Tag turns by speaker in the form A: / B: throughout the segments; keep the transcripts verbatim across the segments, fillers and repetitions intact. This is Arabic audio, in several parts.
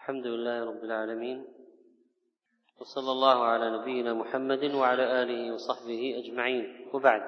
A: الحمد لله رب العالمين، وصلى الله على نبينا محمد وعلى آله وصحبه أجمعين، وبعد.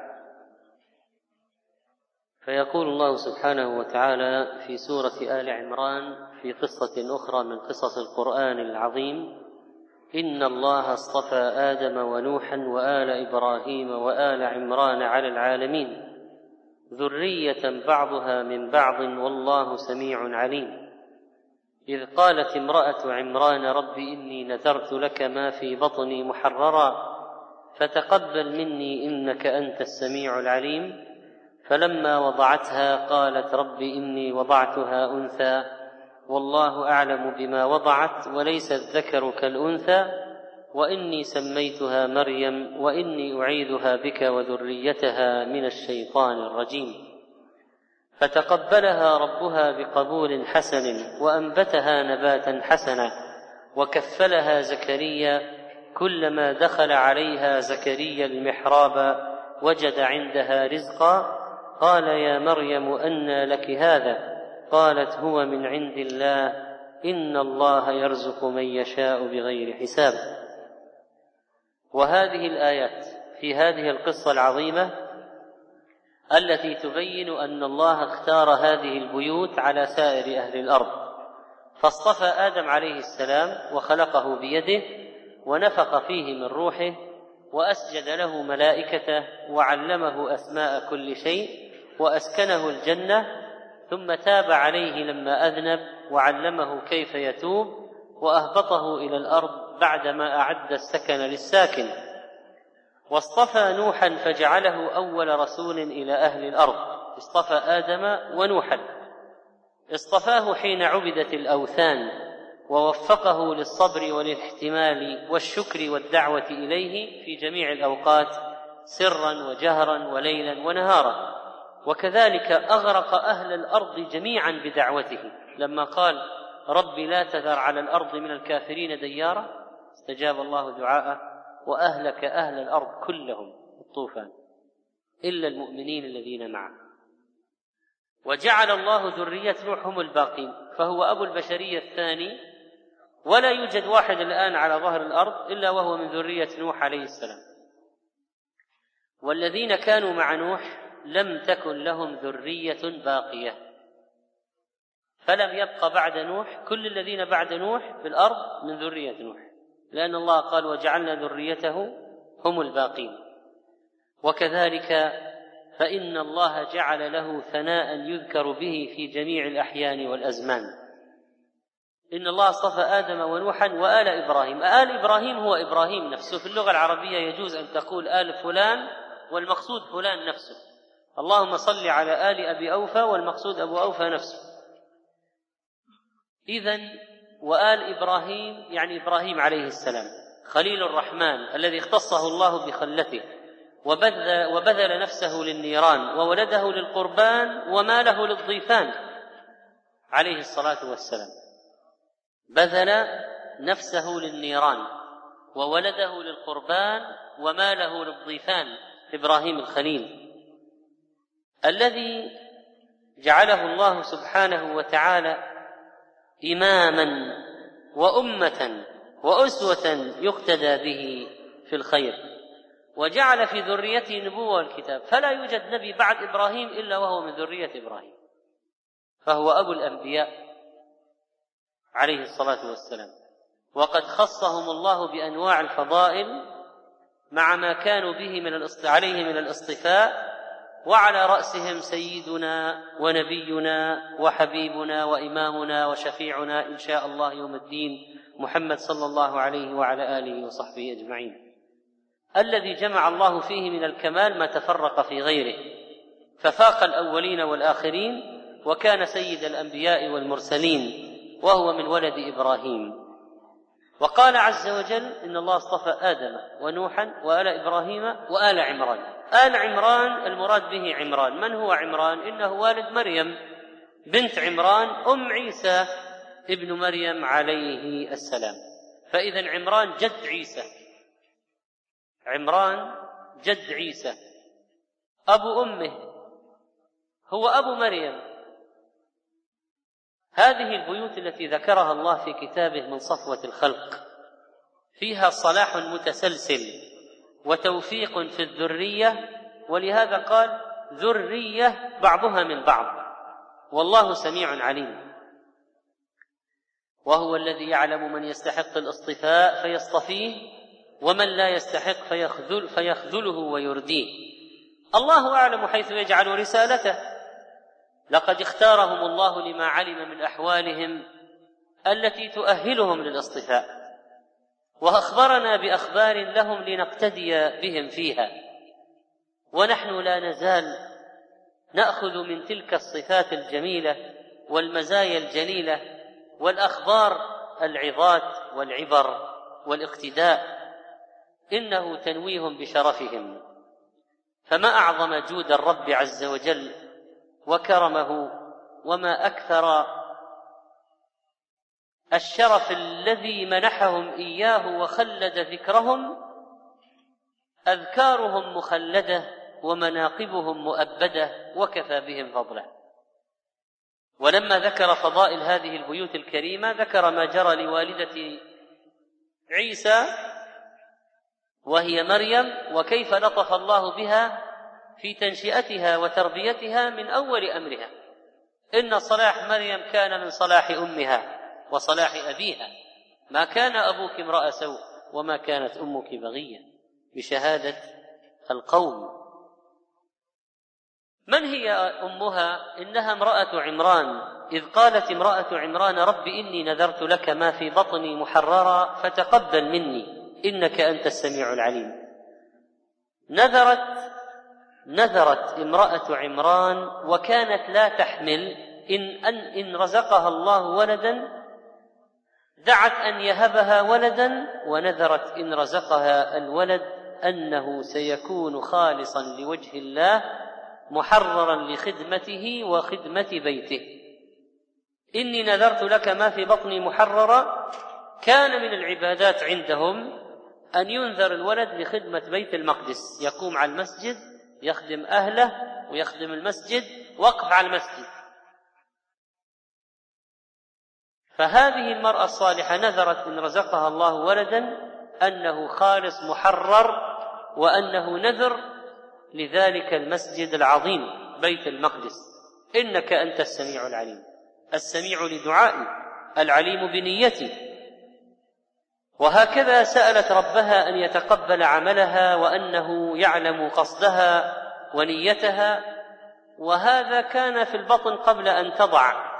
A: فيقول الله سبحانه وتعالى في سورة آل عمران في قصة أخرى من قصص القرآن العظيم: إن الله اصطفى آدم ونوحا وآل إبراهيم وآل عمران على العالمين ذرية بعضها من بعض والله سميع عليم. إذ قالت امرأة عمران رب إني نذرت لك ما في بطني محررا فتقبل مني إنك أنت السميع العليم. فلما وضعتها قالت رب إني وضعتها أنثى والله أعلم بما وضعت وليس الذكر كالأنثى وإني سميتها مريم وإني أعيذها بك وذريتها من الشيطان الرجيم. فتقبلها ربها بقبول حسن وأنبتها نباتا حسنا وكفلها زكريا. كلما دخل عليها زكريا المحراب وجد عندها رزقا قال يا مريم أنى لك هذا؟ قالت هو من عند الله إن الله يرزق من يشاء بغير حساب. وهذه الآيات في هذه القصة العظيمة التي تبين أن الله اختار هذه البيوت على سائر أهل الأرض، فاصطفى آدم عليه السلام وخلقه بيده ونفخ فيه من روحه وأسجد له ملائكته وعلمه أسماء كل شيء وأسكنه الجنة، ثم تاب عليه لما أذنب وعلمه كيف يتوب وأهبطه إلى الأرض بعدما أعد السكن للساكن. واصطفى نوحا فجعله أول رسول إلى أهل الأرض. اصطفى آدم ونوحا، اصطفاه حين عبدت الأوثان ووفقه للصبر والاحتمال والشكر والدعوة إليه في جميع الأوقات سرا وجهرا وليلا ونهارا. وكذلك أغرق أهل الأرض جميعا بدعوته لما قال رب لا تذر على الأرض من الكافرين ديارا، استجاب الله دعاءه وأهلك أهل الأرض كلهم الطوفان إلا المؤمنين الذين معه. وجعل الله ذرية نوح هم الباقين، فهو أبو البشرية الثاني، ولا يوجد واحد الآن على ظهر الأرض إلا وهو من ذرية نوح عليه السلام. والذين كانوا مع نوح لم تكن لهم ذرية باقية، فلم يبق بعد نوح، كل الذين بعد نوح في الأرض من ذرية نوح، لأن الله قال وجعلنا ذريته هم الباقين. وكذلك فإن الله جعل له ثناء يذكر به في جميع الأحيان والأزمان. إن الله اصطفى آدم ونوحا وآل إبراهيم. آل إبراهيم هو إبراهيم نفسه. في اللغة العربية يجوز أن تقول آل فلان والمقصود فلان نفسه. اللهم صل على آل أبي أوفى والمقصود أبو أوفى نفسه. إذن وآل إبراهيم يعني إبراهيم عليه السلام خليل الرحمن الذي اختصه الله بخلته وبذل, وبذل نفسه للنيران وولده للقربان وماله للضيفان عليه الصلاة والسلام. بذل نفسه للنيران وولده للقربان وماله للضيفان إبراهيم الخليل، الذي جعله الله سبحانه وتعالى إماما وأمة وأسوة يقتدى به في الخير، وجعل في ذريته نبوة والكتاب، فلا يوجد نبي بعد إبراهيم إلا وهو من ذرية إبراهيم، فهو أبو الأنبياء عليه الصلاة والسلام. وقد خصهم الله بأنواع الفضائل مع ما كانوا به من عليه من الاصطفاء، وعلى رأسهم سيدنا ونبينا وحبيبنا وإمامنا وشفيعنا إن شاء الله يوم الدين محمد صلى الله عليه وعلى آله وصحبه أجمعين، الذي جمع الله فيه من الكمال ما تفرق في غيره، ففاق الأولين والآخرين وكان سيد الأنبياء والمرسلين، وهو من ولد إبراهيم. وقال عز وجل إن الله اصطفى آدم ونوحا وآل إبراهيم وآل عمران. آل عمران المراد به عمران. من هو عمران؟ إنه والد مريم بنت عمران أم عيسى ابن مريم عليه السلام. فإذا عمران جد عيسى، عمران جد عيسى، أبو أمه هو أبو مريم. هذه البيوت التي ذكرها الله في كتابه من صفوة الخلق فيها صلاح متسلسل وتوفيق في الذرية، ولهذا قال ذرية بعضها من بعض، والله سميع عليم. وهو الذي يعلم من يستحق الاصطفاء فيصطفيه ومن لا يستحق فيخذل فيخذله ويرديه. الله أعلم حيث يجعل رسالته، لقد اختارهم الله لما علم من أحوالهم التي تؤهلهم للاصطفاء، وأخبرنا بأخبار لهم لنقتدي بهم فيها، ونحن لا نزال نأخذ من تلك الصفات الجميلة والمزايا الجليلة والأخبار العظات والعبر والاقتداء، إنه تنويه بشرفهم. فما أعظم جود الرب عز وجل وكرمه، وما أكثر الشرف الذي منحهم إياه وخلد ذكرهم. أذكارهم مخلدة ومناقبهم مؤبدة، وكفى بهم فضلا. ولما ذكر فضائل هذه البيوت الكريمة ذكر ما جرى لوالدة عيسى وهي مريم، وكيف لطف الله بها في تنشئتها وتربيتها من أول أمرها. إن صلاح مريم كان من صلاح أمها وصلاح أبيها، ما كان أبوك امرأ سوء وما كانت أمك بغية، بشهادة القوم. من هي أمها؟ إنها امرأة عمران، إذ قالت امرأة عمران رب إني نذرت لك ما في بطني محررا فتقبل مني إنك أنت السميع العليم. نذرت نذرت امرأة عمران وكانت لا تحمل، إن, أن, إن رزقها الله ولدا دعت أن يهبها ولدا، ونذرت إن رزقها الولد أنه سيكون خالصا لوجه الله محررا لخدمته وخدمة بيته. إني نذرت لك ما في بطني محررا، كان من العبادات عندهم أن ينذر الولد لخدمة بيت المقدس، يقوم على المسجد يخدم أهله ويخدم المسجد، وقف على المسجد. فهذه المرأة الصالحة نذرت إن رزقها الله ولدا أنه خالص محرر، وأنه نذر لذلك المسجد العظيم بيت المقدس. إنك أنت السميع العليم، السميع لدعائي العليم بنيتي. وهكذا سألت ربها أن يتقبل عملها وأنه يعلم قصدها ونيتها، وهذا كان في البطن قبل أن تضع.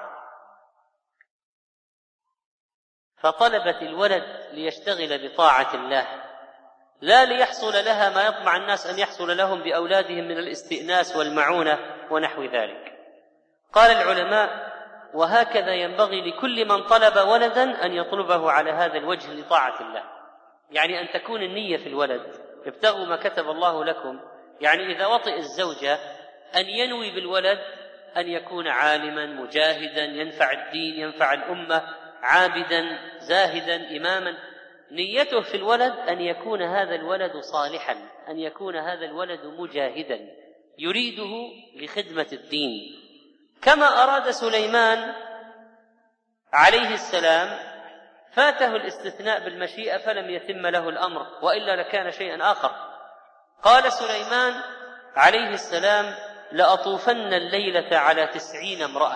A: فطلبت الولد ليشتغل بطاعة الله، لا ليحصل لها ما يطمع الناس أن يحصل لهم بأولادهم من الاستئناس والمعونة ونحو ذلك. قال العلماء: وهكذا ينبغي لكل من طلب ولدا أن يطلبه على هذا الوجه لطاعة الله، يعني أن تكون النية في الولد ابتغوا ما كتب الله لكم. يعني إذا وطئ الزوجة أن ينوي بالولد أن يكون عالما مجاهدا ينفع الدين ينفع الأمة، عابدا زاهدا إماما. نيته في الولد أن يكون هذا الولد صالحا، أن يكون هذا الولد مجاهدا يريده لخدمة الدين، كما أراد سليمان عليه السلام. فاته الاستثناء بالمشيئة فلم يتم له الأمر، وإلا لكان شيئا آخر. قال سليمان عليه السلام: لأطوفن الليلة على تسعين امرأة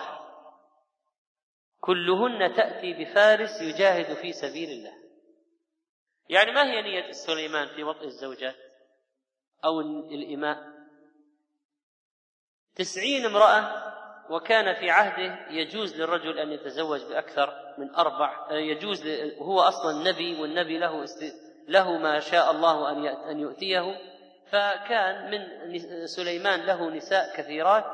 A: كلهن تأتي بفارس يجاهد في سبيل الله. يعني ما هي نية سليمان في وطئ الزوجات أو الإماء؟ تسعين امرأة، وكان في عهده يجوز للرجل أن يتزوج بأكثر من أربع، يجوز، هو أصلا نبي، والنبي له له ما شاء الله أن يؤتيه. فكان من سليمان له نساء كثيرات،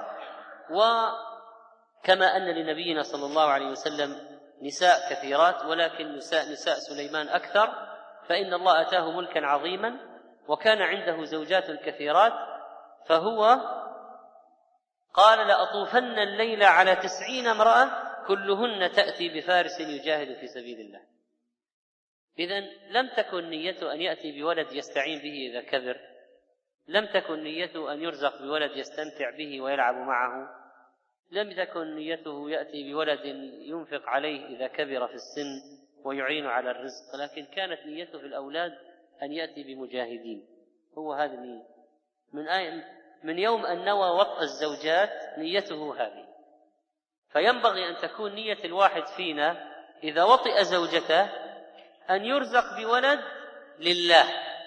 A: وكما أن لنبينا صلى الله عليه وسلم نساء كثيرات، ولكن نساء, نساء سليمان أكثر، فإن الله أتاه ملكا عظيما وكان عنده زوجات كثيرات. فهو قال: لأطوفن الليل على تسعين امرأة كلهن تأتي بفارس يجاهد في سبيل الله. إذن لم تكن نيته أن يأتي بولد يستعين به إذا كبر، لم تكن نيته أن يرزق بولد يستمتع به ويلعب معه، لم تكن نيته يأتي بولد ينفق عليه إذا كبر في السن ويعين على الرزق، لكن كانت نيته في الأولاد أن يأتي بمجاهدين. هو هذا النية من آية من يوم أن نوى وطء الزوجات نيته هذه. فينبغي أن تكون نية الواحد فينا إذا وطئ زوجته أن يرزق بولد لله،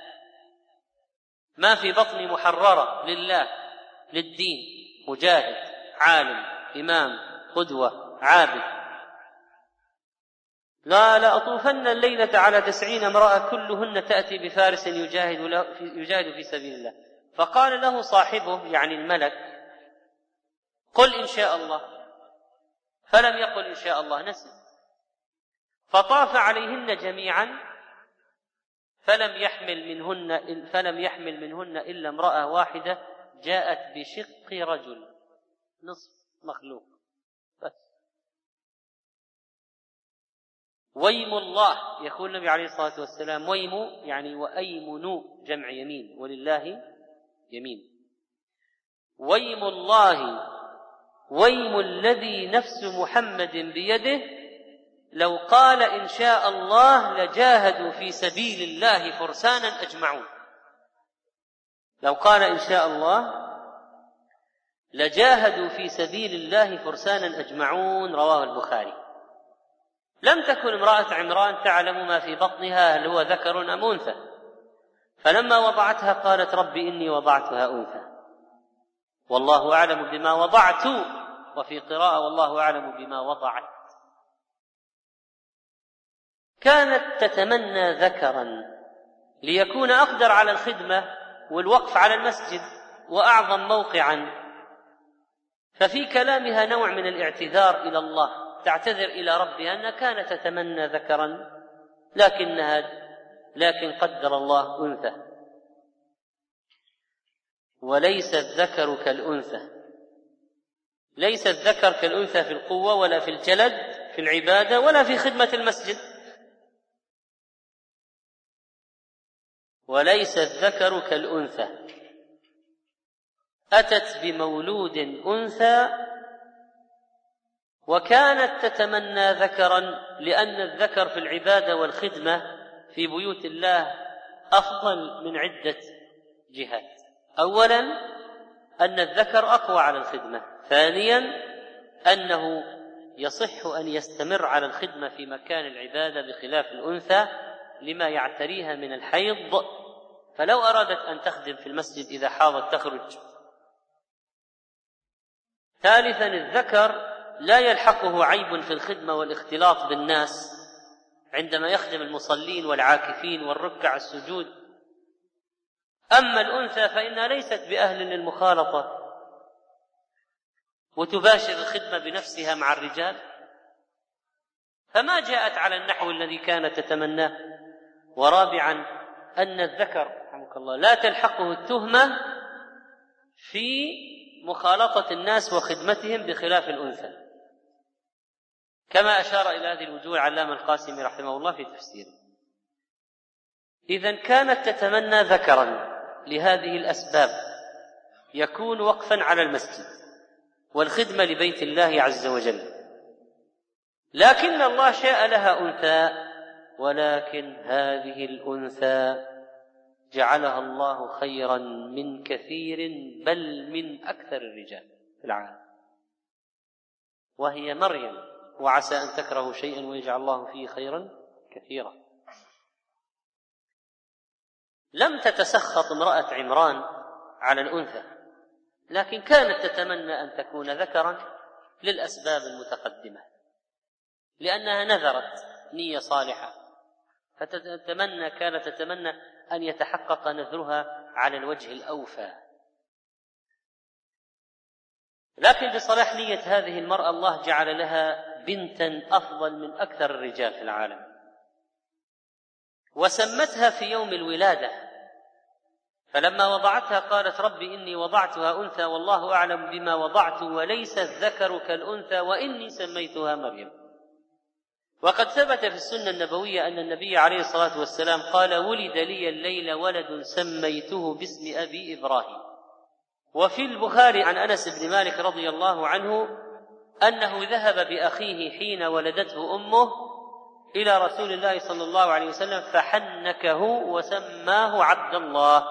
A: ما في بطن محررة، لله، للدين، مجاهد، عالم، إمام، قدوة، عابد. لا لأطوفن الليلة على تسعين امرأة كلهن تأتي بفارس يجاهد, يجاهد في سبيل الله. فقال له صاحبه يعني الملك: قل إن شاء الله، فلم يقل إن شاء الله، نسي. فطاف عليهن جميعا فلم يحمل منهن فلم يحمل منهن إلا امرأة واحدة جاءت بشق رجل، نصف مخلوق بس. ويم الله، يقول النبي عليه الصلاة والسلام ويم يعني وأيمن جمع يمين، ولله يمين. ويم الله ويم الذي نفس محمد بيده لو قال إن شاء الله لجاهدوا في سبيل الله فرسانا أجمعون. لو قال إن شاء الله لجاهدوا في سبيل الله فرسانا أجمعون، رواه البخاري. لم تكن امرأة عمران تعلم ما في بطنها هل هو ذكر أم أنثى، فلما وضعتها قالت رب إني وضعتها أنثى والله أعلم بما وضعت، وفي قراءة والله أعلم بما وضعت. كانت تتمنى ذكرا ليكون أقدر على الخدمة والوقف على المسجد وأعظم موقعا، ففي كلامها نوع من الاعتذار إلى الله، تعتذر إلى ربها أنها كانت تتمنى ذكرا لكنها لكن قدر الله أنثى. وليس الذكر كالأنثى، ليس الذكر كالأنثى في القوة ولا في الجلد في العبادة ولا في خدمة المسجد. وليس الذكر كالأنثى، أتت بمولود أنثى وكانت تتمنى ذكرا، لأن الذكر في العبادة والخدمة في بيوت الله أفضل من عدة جهات. أولا أن الذكر أقوى على الخدمة، ثانيا أنه يصح أن يستمر على الخدمة في مكان العبادة بخلاف الأنثى لما يعتريها من الحيض، فلو أرادت أن تخدم في المسجد إذا حاضت تخرج. ثالثا الذكر لا يلحقه عيب في الخدمة والاختلاط بالناس عندما يخدم المصلين والعاكفين والركع السجود. أما الأنثى فإنها ليست بأهل للمخالطة وتباشر الخدمة بنفسها مع الرجال، فما جاءت على النحو الذي كانت تتمناه. ورابعا أن الذكر رحمك الله لا تلحقه التهمة في مخالطة الناس وخدمتهم بخلاف الأنثى، كما أشار إلى هذه الوجوه العلامة القاسمي رحمه الله في تفسيره. إذن كانت تتمنى ذكرا لهذه الأسباب، يكون وقفا على المسجد والخدمة لبيت الله عز وجل، لكن الله شاء لها أنثى، ولكن هذه الأنثى جعلها الله خيرا من كثير بل من أكثر الرجال في العالم، وهي مريم. وعسى أن تكرهوا شيئا ويجعل الله فيه خيرا كثيرا. لم تتسخط امرأة عمران على الأنثى، لكن كانت تتمنى أن تكون ذكرا للأسباب المتقدمة، لأنها نذرت نية صالحة، فتتمنى كانت تتمنى أن يتحقق نذرها على الوجه الأوفى. لكن بصلاح نية هذه المرأة الله جعل لها بنتا أفضل من أكثر الرجال في العالم، وسمتها في يوم الولادة، فلما وضعتها قالت رب إني وضعتها أنثى والله أعلم بما وضعت وليس الذكر كالأنثى وإني سميتها مريم. وقد ثبت في السنة النبوية أن النبي عليه الصلاة والسلام قال ولد لي الليل ولد سميته باسم أبي إبراهيم. وفي البخاري عن أنس بن مالك رضي الله عنه أنه ذهب بأخيه حين ولدته أمه إلى رسول الله صلى الله عليه وسلم فحنكه وسماه عبد الله.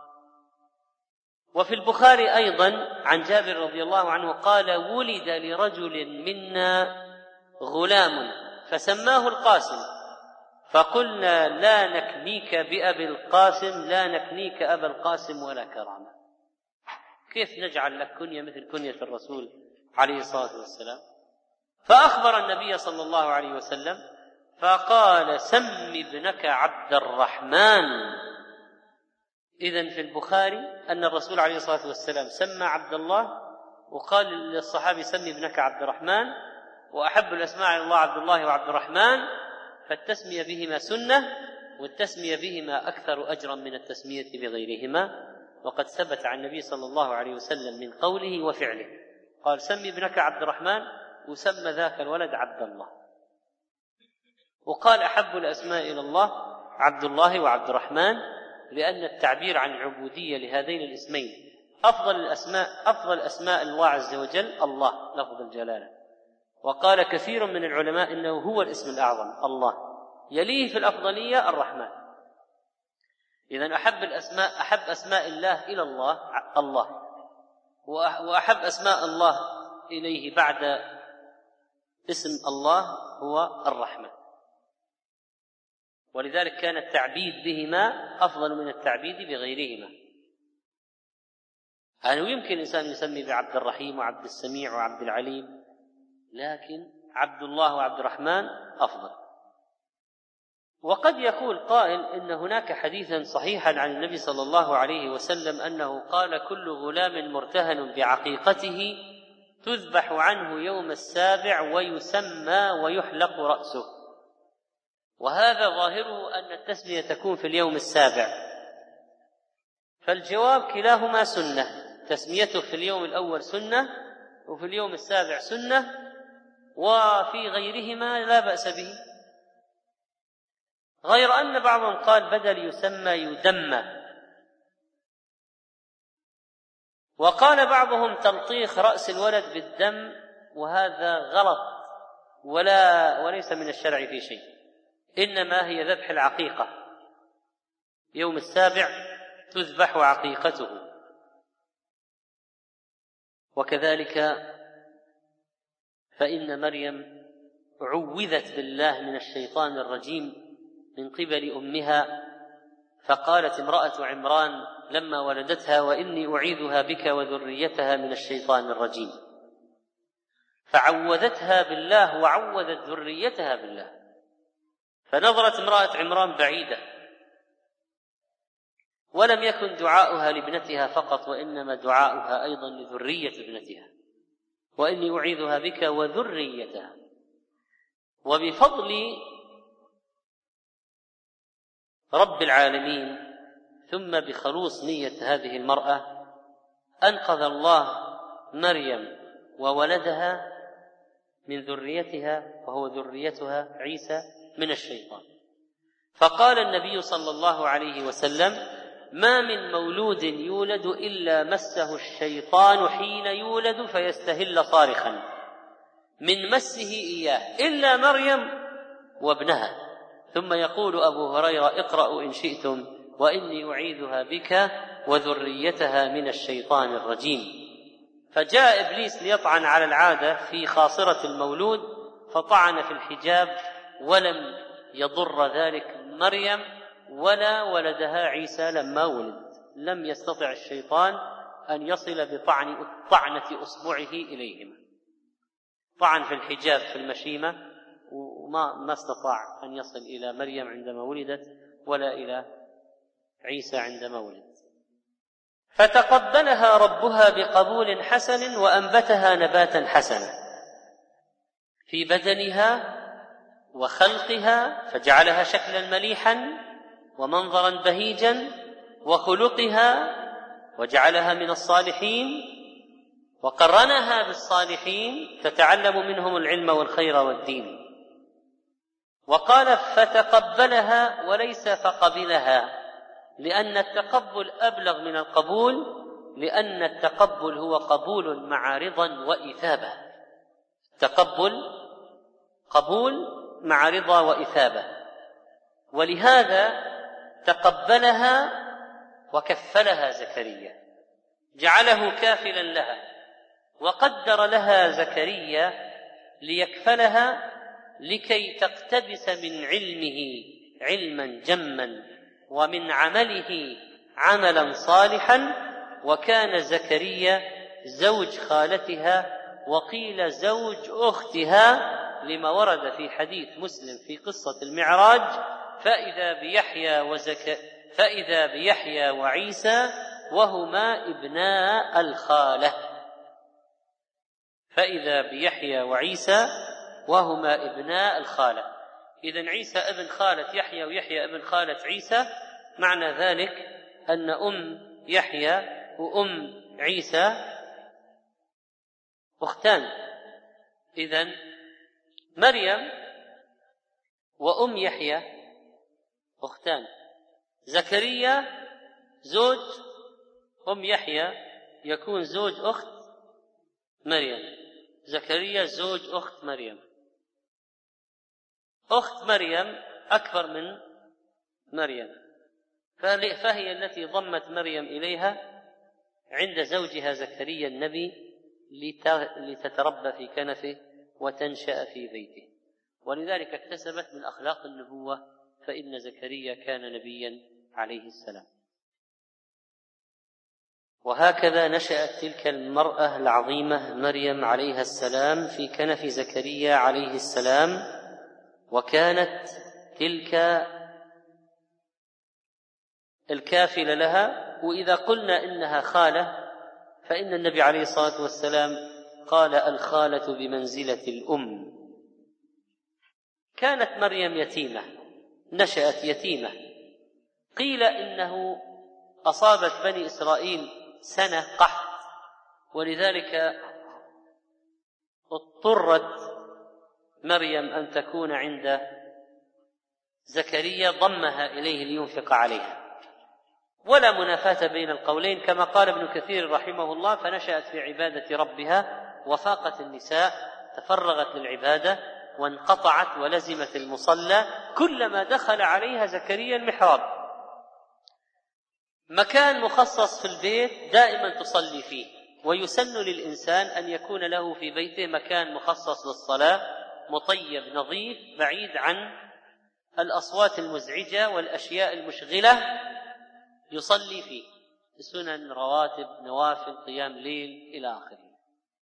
A: وفي البخاري أيضا عن جابر رضي الله عنه قال: ولد لرجل منا غلام فسماه القاسم، فقلنا: لا نكنيك بأبي القاسم، لا نكنيك أبا القاسم ولا كرامة. كيف نجعل لك كنية مثل كنية الرسول عليه الصلاة والسلام؟ فأخبر النبي صلى الله عليه وسلم فقال: سم ابنك عبد الرحمن. إذن في البخاري أن الرسول عليه الصلاة والسلام سمى عبد الله، وقال للصحابي: سم ابنك عبد الرحمن، وأحب الأسماء إلى الله عبد الله وعبد الرحمن، فالتسمية بهما سنة، والتسمية بهما أكثر أجرا من التسمية بغيرهما. وقد ثبت عن النبي صلى الله عليه وسلم من قوله وفعله، قال: سم ابنك عبد الرحمن، وسمى ذاك الولد عبد الله. وقال: أحب الأسماء إلى الله عبد الله وعبد الرحمن، لأن التعبير عن العبودية لهذين الاسمين أفضل الأسماء أفضل أسماء الله عز وجل الله لفظ الجلالة. وقال كثير من العلماء إنه هو الاسم الأعظم الله، يليه في الأفضلية الرحمن. إذن أحب الأسماء أحب أسماء الله إلى الله الله، وأحب أسماء الله إليه بعد اسم الله هو الرحمن، ولذلك كان التعبيد بهما أفضل من التعبيد بغيرهما. يعني يمكن الإنسان يسمي بعبد الرحيم وعبد السميع وعبد العليم، لكن عبد الله وعبد الرحمن أفضل. وقد يقول قائل إن هناك حديثا صحيحا عن النبي صلى الله عليه وسلم أنه قال: كل غلام مرتهن بعقيقته تذبح عنه يوم السابع ويسمى ويحلق رأسه. وهذا ظاهره أن التسمية تكون في اليوم السابع، فالجواب كلاهما سنة، تسميته في اليوم الأول سنة، وفي اليوم السابع سنة، وفي غيرهما لا بأس به. غير أن بعضهم قال بدل يسمى يدمى، وقال بعضهم تلطيخ رأس الولد بالدم، وهذا غلط ولا وليس من الشرع في شيء، إنما هي ذبح العقيقة، يوم السابع تذبح عقيقته. وكذلك فإن مريم عوذت بالله من الشيطان الرجيم من قبل أمها، فقالت امرأة عمران لما ولدتها: وإني أعيذها بك وذريتها من الشيطان الرجيم، فعوذتها بالله وعوذت ذريتها بالله. فنظرت امرأة عمران بعيدة، ولم يكن دعاؤها لابنتها فقط، وإنما دعاؤها أيضا لذرية ابنتها: وإني أعيذها بك وذريتها. وبفضل رب العالمين ثم بخلوص نية هذه المرأة أنقذ الله مريم وولدها من ذريتها، وهو ذريتها عيسى، من الشيطان. فقال النبي صلى الله عليه وسلم: ما من مولود يولد إلا مسه الشيطان حين يولد فيستهل صارخا من مسه إياه إلا مريم وابنها. ثم يقول أبو هريرة: اقرأوا إن شئتم: وإني أعيذها بك وذريتها من الشيطان الرجيم. فجاء إبليس ليطعن على العادة في خاصرة المولود، فطعن في الحجاب، ولم يضر ذلك مريم ولا ولدها عيسى لما ولد. لم يستطع الشيطان أن يصل بطعن طعنة أصبعه إليهما. طعن في الحجاب في المشيمة، وما ما استطاع أن يصل إلى مريم عندما ولدت ولا إلى عيسى عندما ولد. فتقبلها ربها بقبول حسن وأنبتها نباتا حسنا في بدنها وخلقها، فجعلها شكلا مليحا ومنظرا بهيجا، وخلقها وجعلها من الصالحين، وقرنها بالصالحين تتعلم منهم العلم والخير والدين. وقال: فتقبلها وليس فقبلها، لأن التقبل أبلغ من القبول، لأن التقبل هو قبول مع رضا وإثابة. تقبل قبول مع رضا وإثابة، ولهذا تقبلها وكفلها زكريا، جعله كافلا لها، وقدر لها زكريا ليكفلها لكي تقتبس من علمه علما جما ومن عمله عملا صالحا. وكان زكريا زوج خالتها، وقيل زوج أختها، لما ورد في حديث مسلم في قصة المعراج: فإذا بيحيى وزك فإذا بيحيى وعيسى وهما ابناء الخالة فإذا بيحيى وعيسى وهما ابناء الخالة. إذن عيسى ابن خالة يحيى ويحيى ابن خالة عيسى، معنى ذلك أن أم يحيى وأم عيسى أختان. إذن مريم وأم يحيى أختان. زكريا زوج أم يحيى يكون زوج أخت مريم. زكريا زوج أخت مريم. أخت مريم أكبر من مريم، فهي التي ضمت مريم إليها عند زوجها زكريا النبي لتتربى في كنفه وتنشأ في بيته، ولذلك اكتسبت من أخلاق النبوة، فإن زكريا كان نبيا عليه السلام. وهكذا نشأت تلك المرأة العظيمة مريم عليها السلام في كنف زكريا عليه السلام، وكانت تلك الكافلة لها. وإذا قلنا إنها خالة فإن النبي عليه الصلاة والسلام قال: الخالة بمنزلة الأم. كانت مريم يتيمة، نشأت يتيمة. قيل إنه أصابت بني إسرائيل سنة قحط، ولذلك اضطرت مريم أن تكون عند زكريا، ضمها إليه لينفق عليها. ولا منافاة بين القولين، كما قال ابن كثير رحمه الله: فنشأت في عبادة ربها وفاقت النساء، تفرغت للعبادة وانقطعت ولزمت المصلى، كلما دخل عليها زكريا المحراب، مكان مخصص في البيت دائما تصلي فيه. ويسن للإنسان أن يكون له في بيته مكان مخصص للصلاة، مطيب نظيف بعيد عن الأصوات المزعجة والأشياء المشغلة، يصلي فيه سنن، رواتب، نوافل، قيام ليل إلى آخره.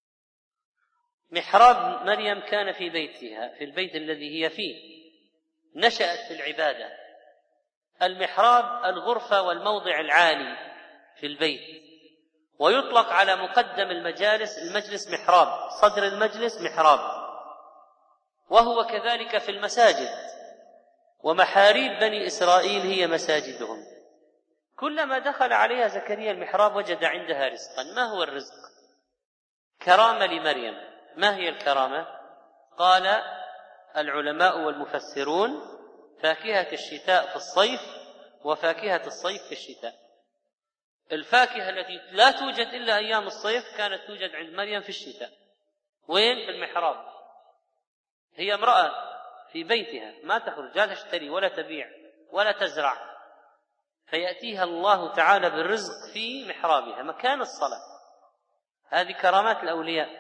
A: محراب مريم كان في بيتها، في البيت الذي هي فيه، نشأت في العبادة. المحراب الغرفة والموضع العالي في البيت، ويطلق على مقدم المجالس المجلس محراب، صدر المجلس محراب، وهو كذلك في المساجد. ومحاريب بني إسرائيل هي مساجدهم. كلما دخل عليها زكريا المحراب وجد عندها رزقا. ما هو الرزق؟ كرامة لمريم. ما هي الكرامة؟ قال العلماء والمفسرون: فاكهة الشتاء في الصيف، وفاكهة الصيف في الشتاء. الفاكهة التي لا توجد إلا أيام الصيف كانت توجد عند مريم في الشتاء. وين؟ في المحراب. هي امرأة في بيتها، ما تخرج، لا تشتري ولا تبيع ولا تزرع، فيأتيها الله تعالى بالرزق في محرابها، مكان الصلاة. هذه كرامات الأولياء.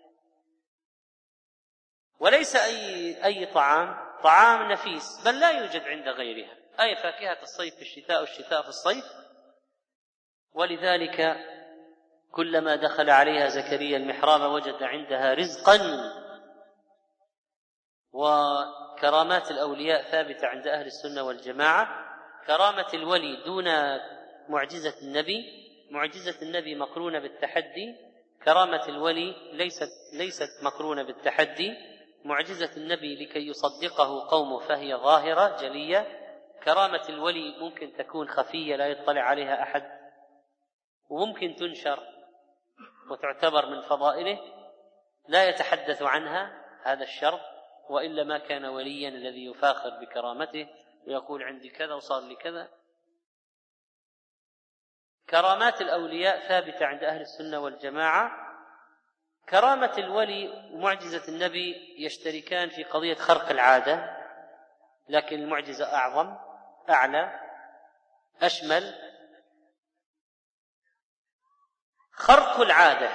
A: وليس أي, أي طعام، طعام نفيس بل لا يوجد عند غيرها، أي فاكهة الصيف في الشتاء والشتاء في الصيف. ولذلك كلما دخل عليها زكريا المحراب وجد عندها رزقا. وكرامات الأولياء ثابتة عند أهل السنة والجماعة. كرامة الولي دون معجزة النبي، معجزة النبي مقرونة بالتحدي، كرامة الولي ليست ليست مقرونة بالتحدي. معجزة النبي لكي يصدقه قومه فهي ظاهرة جلية. كرامة الولي ممكن تكون خفية لا يطلع عليها أحد، وممكن تنشر وتعتبر من فضائله، لا يتحدث عنها، هذا الشرط، وإلا ما كان وليا الذي يفاخر بكرامته ويقول عندي كذا وصار لي كذا. كرامات الأولياء ثابتة عند أهل السنة والجماعة. كرامة الولي ومعجزة النبي يشتركان في قضية خرق العادة، لكن المعجزة أعظم، أعلى، أشمل. خرق العادة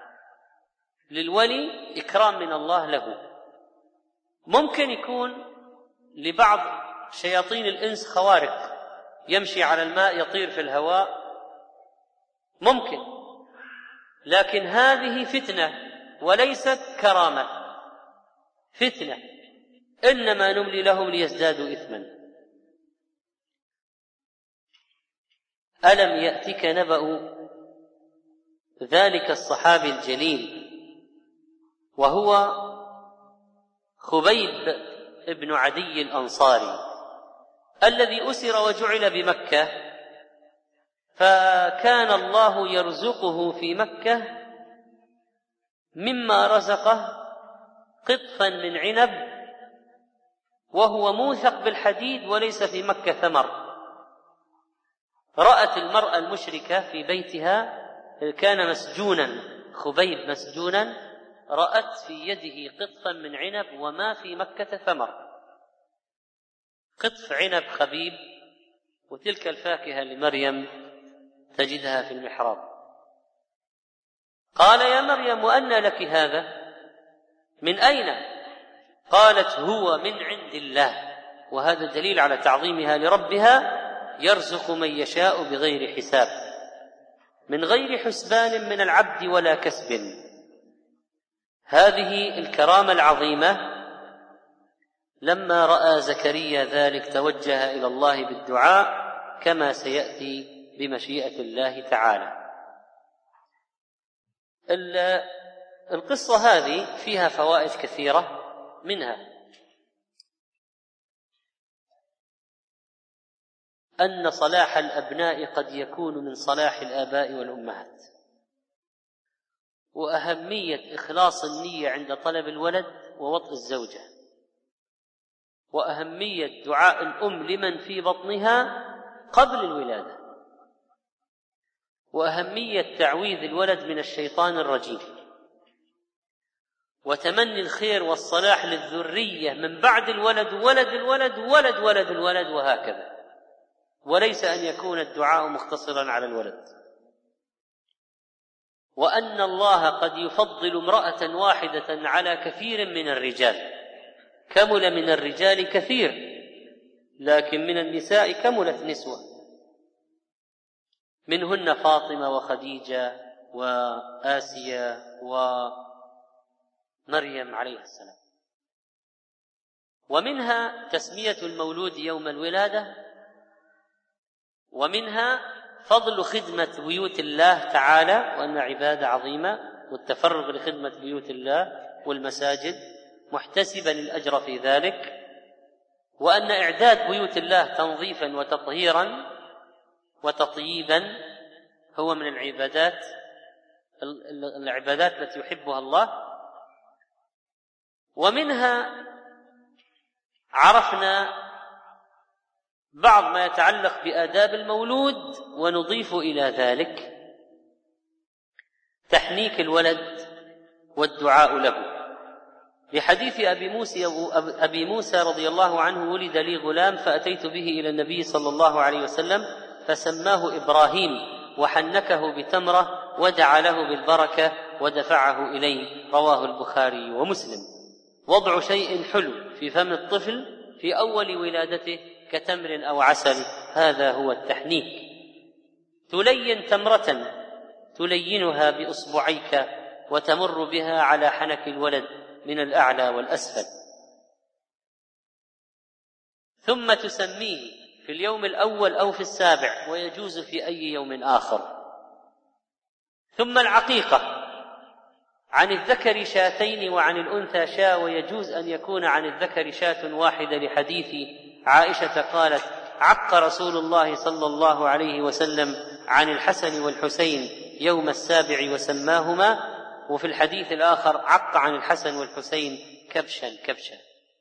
A: للولي إكرام من الله له. ممكن يكون لبعض شياطين الإنس خوارق، يمشي على الماء، يطير في الهواء، ممكن، لكن هذه فتنة وليست كرامة، فتنة، إنما نملي لهم ليزدادوا إثما. ألم يأتك نبأ ذلك الصحابي الجليل وهو خبيب ابن عدي الأنصاري الذي أسر وجعل بمكة، فكان الله يرزقه في مكة مما رزقه قطفا من عنب، وهو موثق بالحديد وليس في مكة ثمر. رأت المرأة المشركة في بيتها، كان مسجونا، خبيب مسجونا، رأت في يده قطفا من عنب وما في مكة ثمر، قطف عنب خبيب، وتلك الفاكهة لمريم تجدها في المحراب. قال يا مريم وأنى لك هذا؟ من أين؟ قالت هو من عند الله. وهذا دليل على تعظيمها لربها، يرزق من يشاء بغير حساب، من غير حسبان من العبد ولا كسب. هذه الكرامة العظيمة. لما رأى زكريا ذلك توجه إلى الله بالدعاء كما سيأتي بمشيئة الله تعالى. القصة هذه فيها فوائد كثيرة، منها أن صلاح الأبناء قد يكون من صلاح الآباء والأمهات، وأهمية إخلاص النية عند طلب الولد ووطء الزوجة، وأهمية دعاء الأم لمن في بطنها قبل الولادة، وأهمية تعويذ الولد من الشيطان الرجيم، وتمني الخير والصلاح للذرية من بعد الولد، ولد الولد ولد ولد الولد، وهكذا، وليس أن يكون الدعاء مختصرا على الولد. وأن الله قد يفضل امرأة واحدة على كثير من الرجال، كمل من الرجال كثير، لكن من النساء كملت نسوة، منهن فاطمة وخديجة وآسيا ومريم عليه السلام. ومنها تسمية المولود يوم الولادة، ومنها فضل خدمة بيوت الله تعالى، وأن عبادة عظيمة، والتفرغ لخدمة بيوت الله والمساجد محتسبا الأجر في ذلك، وأن إعداد بيوت الله تنظيفا وتطهيرا وتطييبا هو من العبادات العبادات التي يحبها الله. ومنها عرفنا بعض ما يتعلق بآداب المولود، ونضيف إلى ذلك تحنيك الولد والدعاء له. لحديث أبي موسى, أبي موسى رضي الله عنه: ولد لي غلام فأتيت به إلى النبي صلى الله عليه وسلم فسماه إبراهيم وحنكه بتمرة ودعا له بالبركة ودفعه إليه. رواه البخاري ومسلم. وضع شيء حلو في فم الطفل في أول ولادته كتمر أو عسل، هذا هو التحنيك. تلين تمرة تلينها بإصبعيك وتمر بها على حنك الولد من الأعلى والأسفل، ثم تسميه في اليوم الأول أو في السابع، ويجوز في أي يوم آخر. ثم العقيقة، عن الذكر شاتين وعن الأنثى شاة، ويجوز أن يكون عن الذكر شاة واحدة، لحديث عائشة قالت: عق رسول الله صلى الله عليه وسلم عن الحسن والحسين يوم السابع وسماهما. وفي الحديث الآخر: عق عن الحسن والحسين كبشا كبشا.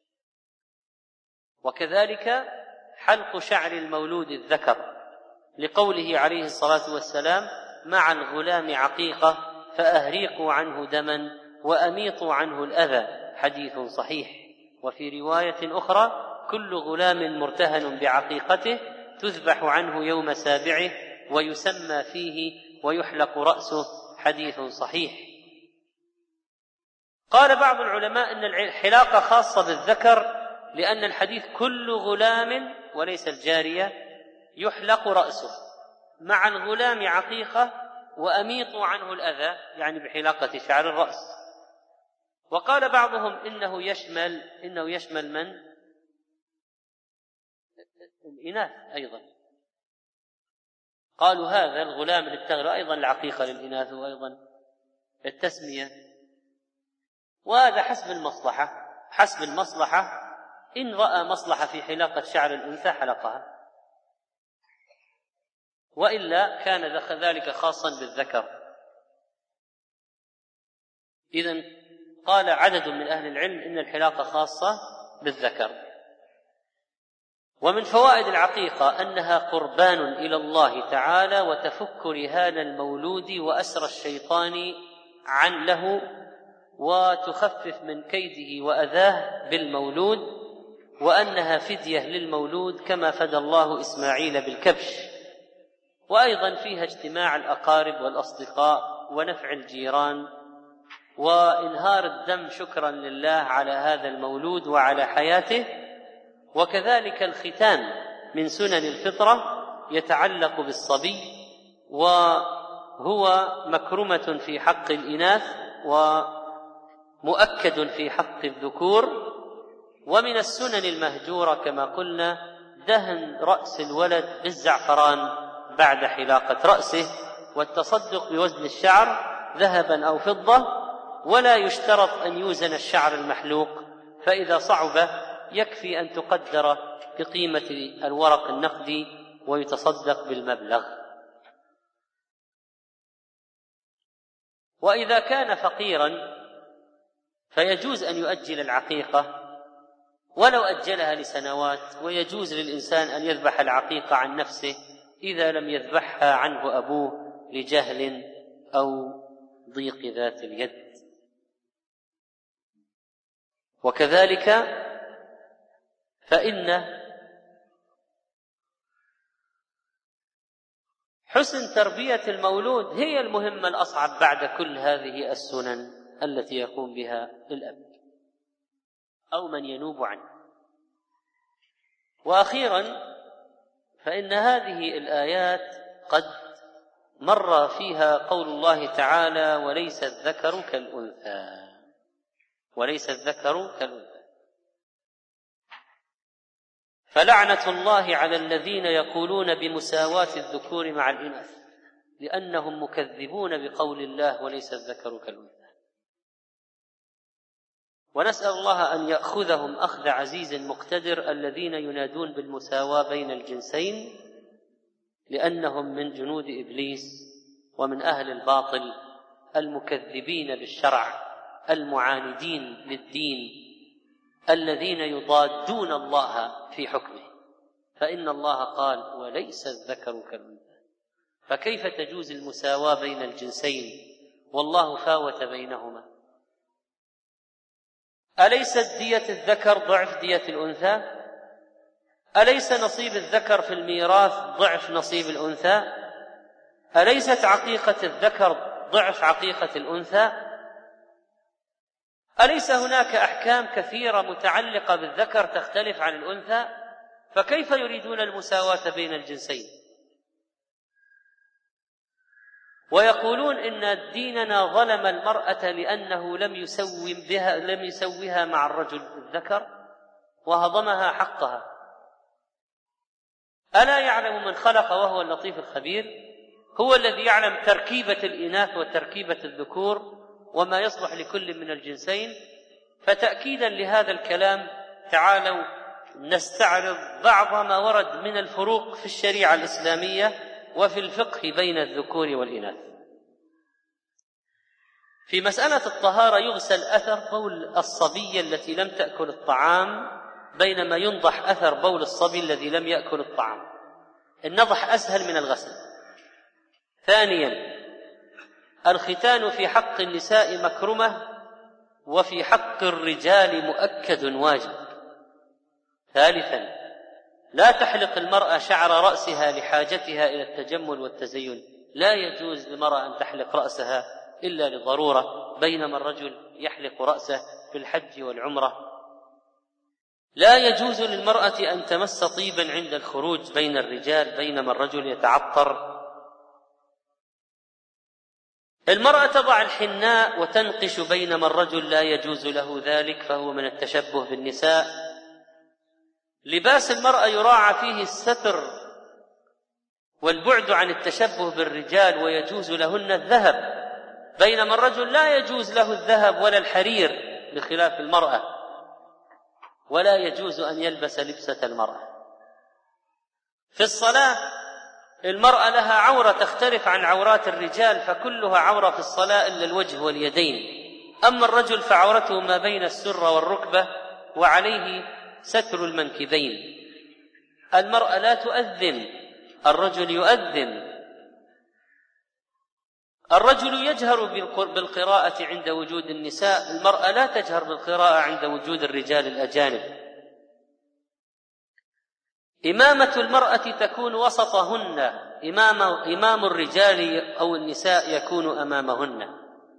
A: وكذلك حلق شعر المولود الذكر، لقوله عليه الصلاة والسلام: مع الغلام عقيقة فأهريقوا عنه دما وأميطوا عنه الأذى، حديث صحيح. وفي رواية أخرى: كل غلام مرتهن بعقيقته تذبح عنه يوم سابعه ويسمى فيه ويحلق رأسه، حديث صحيح. قال بعض العلماء أن الحلاقة خاصة بالذكر، لأن الحديث كل غلام وليس الجارية يحلق رأسه، مع الغلام عقيقة وأميطوا عنه الأذى، يعني بحلاقة شعر الرأس. وقال بعضهم إنه يشمل إنه يشمل من؟ الإناث أيضا. قالوا هذا الغلام للتغرى أيضا العقيقة للإناث وأيضا التسمية، وهذا حسب المصلحة حسب المصلحة إن رأى مصلحة في حلاقة شعر الأنثى حلقها، وإلا كان ذلك خاصا بالذكر. إذن قال عدد من أهل العلم إن الحلاقة خاصة بالذكر. ومن فوائد العقيقة أنها قربان إلى الله تعالى وتفك رهان المولود وأسر الشيطان عن له، وتخفف من كيده وأذاه بالمولود، وأنها فدية للمولود كما فدى الله إسماعيل بالكبش. وأيضا فيها اجتماع الأقارب والأصدقاء ونفع الجيران وإنهار الدم شكرا لله على هذا المولود وعلى حياته. وكذلك الختان من سنن الفطرة يتعلق بالصبي، وهو مكرمة في حق الإناث ومؤكد في حق الذكور. ومن السنن المهجورة كما قلنا دهن رأس الولد بالزعفران بعد حلاقة رأسه، والتصدق بوزن الشعر ذهبا أو فضة، ولا يشترط أن يوزن الشعر المحلوق، فإذا صعب يكفي أن تقدر بقيمة الورق النقدي ويتصدق بالمبلغ. وإذا كان فقيرا فيجوز أن يؤجل العقيقة ولو أجلها لسنوات، ويجوز للإنسان أن يذبح العقيقة عن نفسه إذا لم يذبحها عنه أبوه لجهل أو ضيق ذات اليد. وكذلك فإن حسن تربية المولود هي المهمة الأصعب بعد كل هذه السنن التي يقوم بها الأب أو من ينوب عنه. وأخيرا فإن هذه الآيات قد مر فيها قول الله تعالى: وليس الذكر كالأنثى وليس الذكر كالأنثى فلعنة الله على الذين يقولون بمساواة الذكور مع الإناث، لأنهم مكذبون بقول الله وليس الذكر كالأنثى. ونسأل الله أن يأخذهم أخذ عزيز مقتدر الذين ينادون بالمساواة بين الجنسين، لأنهم من جنود إبليس ومن أهل الباطل المكذبين بالشرع المعاندين للدين الذين يضادون الله في حكمه. فإن الله قال: وليس الذكر كالأنثى، فكيف تجوز المساواة بين الجنسين والله فاوت بينهما؟ أليست دية الذكر ضعف دية الأنثى؟ أليس نصيب الذكر في الميراث ضعف نصيب الأنثى؟ أليست عقيقة الذكر ضعف عقيقة الأنثى؟ أليس هناك أحكام كثيرة متعلقة بالذكر تختلف عن الأنثى؟ فكيف يريدون المساواة بين الجنسين؟ ويقولون إن ديننا ظلم المرأة لأنه لم يسوي بها لم يسويها مع الرجل الذكر وهضمها حقها. ألا يعلم من خلق وهو اللطيف الخبير؟ هو الذي يعلم تركيبة الإناث وتركيبة الذكور وما يصلح لكل من الجنسين. فتأكيدا لهذا الكلام تعالوا نستعرض بعض ما ورد من الفروق في الشريعة الإسلامية وفي الفقه بين الذكور والإناث. في مسألة الطهارة يغسل أثر بول الصبي التي لم تأكل الطعام، بينما ينضح أثر بول الصبي الذي لم يأكل الطعام. النضح أسهل من الغسل. ثانيا، الختان في حق النساء مكرمة وفي حق الرجال مؤكد واجب. ثالثا لا تحلق المرأة شعر رأسها لحاجتها إلى التجمل والتزين، لا يجوز للمرأة أن تحلق رأسها إلا لضرورة، بينما الرجل يحلق رأسه في الحج والعمرة. لا يجوز للمرأة أن تمس طيبا عند الخروج بين الرجال، بينما الرجل يتعطر. المرأة تضع الحناء وتنقش، بينما الرجل لا يجوز له ذلك، فهو من التشبه بالنساء. لباس المرأة يراعى فيه الستر والبعد عن التشبه بالرجال، ويجوز لهن الذهب، بينما الرجل لا يجوز له الذهب ولا الحرير بخلاف المرأة، ولا يجوز أن يلبس لبسة المرأة. في الصلاة المرأة لها عورة تختلف عن عورات الرجال، فكلها عورة في الصلاة إلا الوجه واليدين. أما الرجل فعورته ما بين السرة والركبة، وعليه ستر المنكبين. المرأة لا تؤذن، الرجل يؤذن. الرجل يجهر بالقراءة عند وجود النساء، المرأة لا تجهر بالقراءة عند وجود الرجال الأجانب. إمامة المرأة تكون وسطهن، إمام, إمام الرجال أو النساء يكون أمامهن.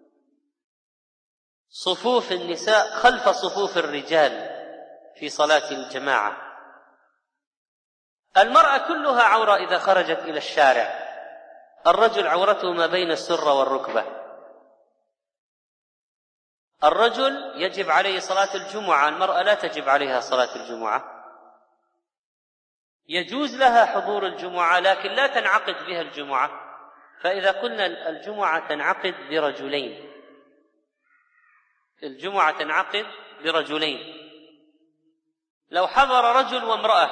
A: صفوف النساء خلف صفوف الرجال في صلاة الجماعة. المرأة كلها عورة إذا خرجت إلى الشارع، الرجل عورته ما بين السرة والركبة. الرجل يجب عليه صلاة الجمعة، المرأة لا تجب عليها صلاة الجمعة. يجوز لها حضور الجمعة لكن لا تنعقد بها الجمعة، فإذا قلنا الجمعة تنعقد برجلين، الجمعة تنعقد برجلين. لو حضر رجل وامرأة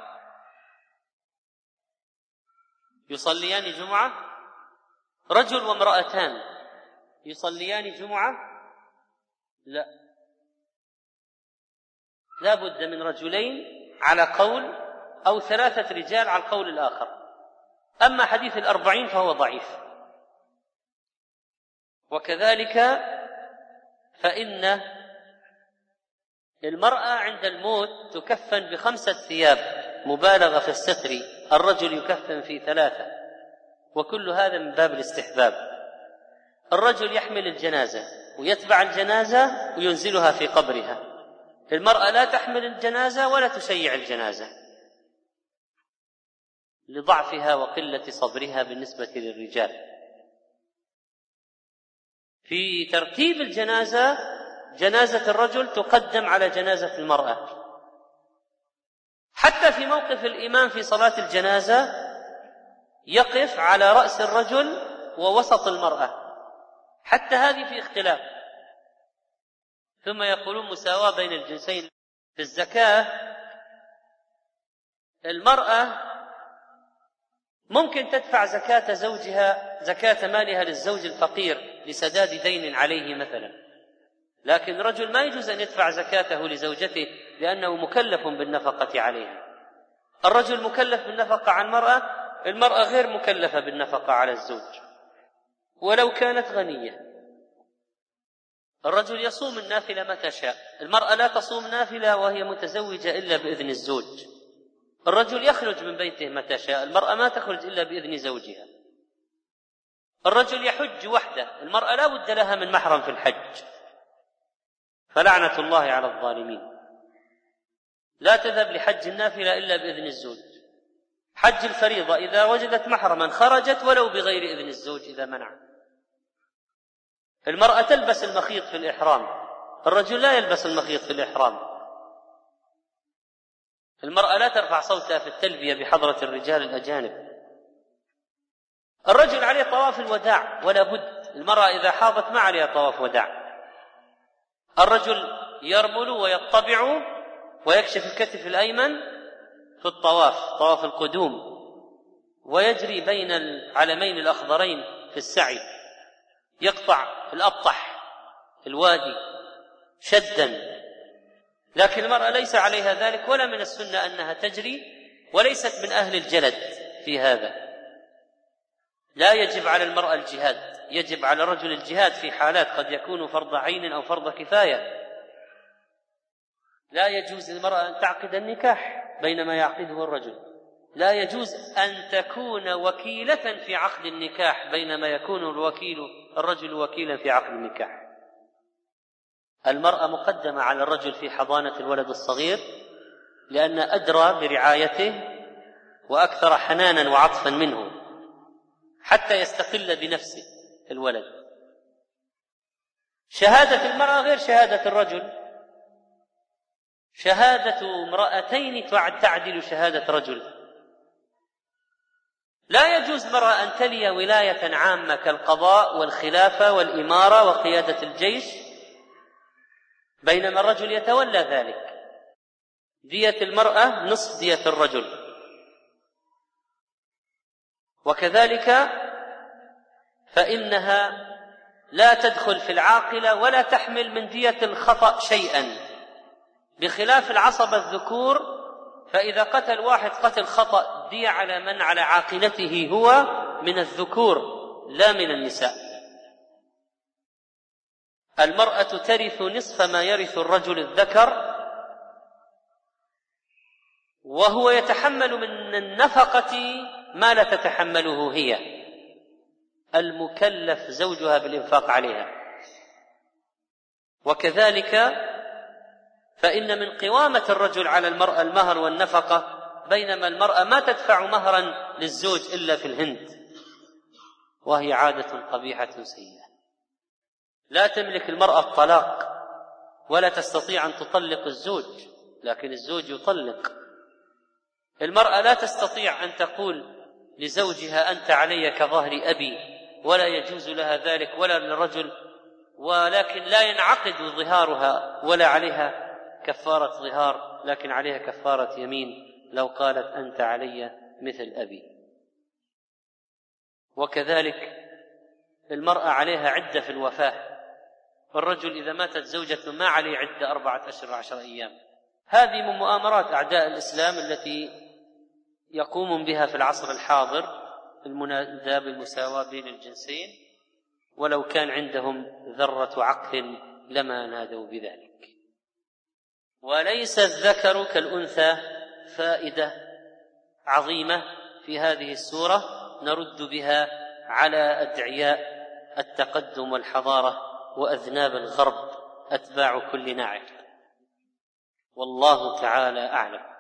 A: يصليان جمعة، رجل وامرأتان يصليان جمعة؟ لا، لا بد من رجلين على قول، أو ثلاثة رجال على القول الآخر. أما حديث الأربعين فهو ضعيف. وكذلك فإن المرأة عند الموت تكفن بخمسة ثياب، مبالغة في الستر، الرجل يكفن في ثلاثة، وكل هذا من باب الاستحباب. الرجل يحمل الجنازة ويتبع الجنازة وينزلها في قبرها، المرأة لا تحمل الجنازة ولا تشيع الجنازة لضعفها وقلة صبرها بالنسبة للرجال. في ترتيب الجنازة جنازة الرجل تقدم على جنازة المرأة، حتى في موقف الإمام في صلاة الجنازة يقف على رأس الرجل ووسط المرأة، حتى هذه في اختلاف. ثم يقولون مساواة بين الجنسين. في الزكاة المرأة ممكن تدفع زكاة زوجها، زكاة مالها للزوج الفقير لسداد دين عليه مثلا، لكن الرجل ما يجوز أن يدفع زكاته لزوجته لأنه مكلف بالنفقة عليها. الرجل مكلف بالنفقة على المرأة، المرأة غير مكلفة بالنفقة على الزوج ولو كانت غنية. الرجل يصوم النافلة متى شاء، المرأة لا تصوم نافلة وهي متزوجة إلا بإذن الزوج. الرجل يخرج من بيته متى شاء، المرأة ما تخرج إلا بإذن زوجها. الرجل يحج وحده، المرأة لا بد لها من محرم في الحج. فلعنة الله على الظالمين. لا تذهب لحج النافلة إلا بإذن الزوج. حج الفريضة إذا وجدت محرما خرجت ولو بغير إذن الزوج إذا منع. المرأة تلبس المخيط في الإحرام، الرجل لا يلبس المخيط في الإحرام. المرأة لا ترفع صوتها في التلبية بحضرة الرجال الأجانب. الرجل عليه طواف الوداع ولا بد، المرأة إذا حاضت ما عليها طواف وداع. الرجل يرمل ويطبع ويكشف الكتف الأيمن في الطواف، طواف القدوم، ويجري بين العلمين الأخضرين في السعي، يقطع الأبطح الوادي شدا. لكن المرأة ليس عليها ذلك، ولا من السنة أنها تجري، وليست من أهل الجلد في هذا. لا يجب على المرأة الجهاد، يجب على الرجل الجهاد في حالات قد يكون فرض عين أو فرض كفاية. لا يجوز للمرأة أن تعقد النكاح بينما يعقده الرجل، لا يجوز أن تكون وكيلة في عقد النكاح بينما يكون الوكيل الرجل وكيلا في عقد النكاح. المرأة مقدمة على الرجل في حضانة الولد الصغير لأن أدرى برعايته وأكثر حنانا وعطفا منه حتى يستقل بنفسه الولد. شهادة المرأة غير شهادة الرجل، شهادة امرأتين تعدل شهادة رجل. لا يجوز المرأة أن تلي ولاية عامة كالقضاء والخلافة والإمارة وقيادة الجيش بينما الرجل يتولى ذلك. دية المرأة نصف دية الرجل، وكذلك فإنها لا تدخل في العاقلة ولا تحمل من دية الخطأ شيئا، بخلاف العصبة الذكور، فإذا قتل واحد قتل خطأ دية على من على عاقلته هو من الذكور لا من النساء. المرأة ترث نصف ما يرث الرجل الذكر، وهو يتحمل من النفقة ما لا تتحمله هي، المكلف زوجها بالإنفاق عليها. وكذلك فإن من قوامة الرجل على المرأة المهر والنفقة، بينما المرأة ما تدفع مهرا للزوج إلا في الهند، وهي عادة قبيحة سيئة. لا تملك المرأة الطلاق ولا تستطيع أن تطلق الزوج، لكن الزوج يطلق. المرأة لا تستطيع أن تقول لزوجها أنت علي كظهر أبي، ولا يجوز لها ذلك ولا للرجل، ولكن لا ينعقد ظهارها ولا عليها كفارة ظهار، لكن عليها كفارة يمين لو قالت أنت علي مثل أبي. وكذلك المرأة عليها عدة في الوفاة، الرجل إذا ماتت زوجته ما عليه عدة أربعة أشهر وعشر أيام. هذه من مؤامرات أعداء الإسلام التي يقوم بها في العصر الحاضر المنادى بالمساواة بين الجنسين، ولو كان عندهم ذرة عقل لما نادوا بذلك. وليس الذكر كالأنثى. فائدة عظيمة في هذه السورة نرد بها على أدعياء التقدم والحضارة وأذناب الغرب أتباع كل ناعق. والله تعالى أعلم.